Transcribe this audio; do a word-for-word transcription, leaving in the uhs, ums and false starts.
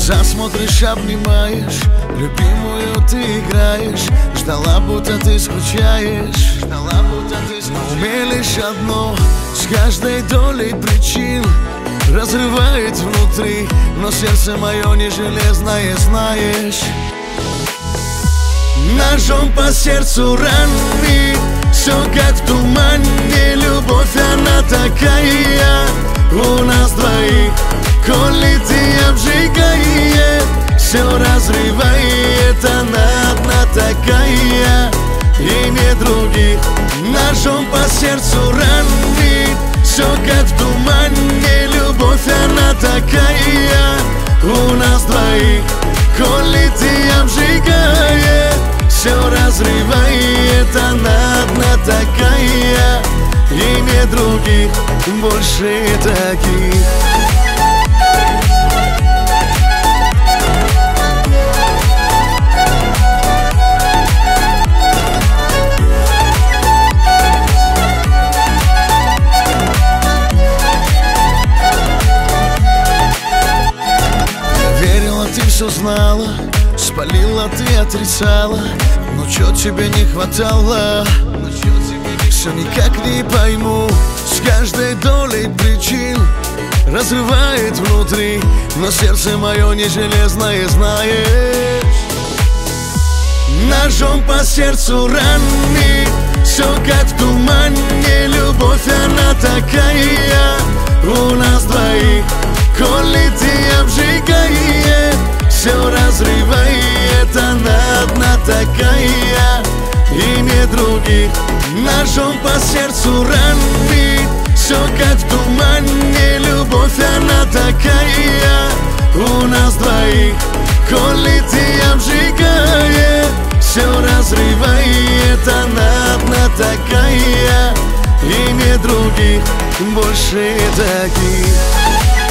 глаза смотришь, обнимаешь, любимую ты играешь. Ждала, будто ты скучаешь, ждала, будто ты скучаешь. На уме лишь одно, с каждой долей причин разрывает внутри, но сердце мое не железное, знаешь. Ножом по сердцу раны, все как в тумане. Любовь, она такая у нас двоих, колит и обжигает, все разрывает. Она одна такая и не других. Ножом по сердцу раны, все как в тумане. Любовь, она такая у нас двоих, колит и обжигает, все разрывает. Она одна такая и не других, больше таких. Ты все знала, спалила, ты отрицала, но чё тебе не хватало? Все никак не пойму, с каждой долей причин разрывает внутри, но сердце мое не железное, знаешь. Ножом по сердцу раны, все как в тумане. Любовь, она такая у нас двоих, колит и обжигает, все разрывает. Она одна такая и не других. Ножом по сердцу раны, все как в тумане. Любовь, она такая у нас двоих, колит и обжигает, все разрывает. Она одна такая и не других, больше таких.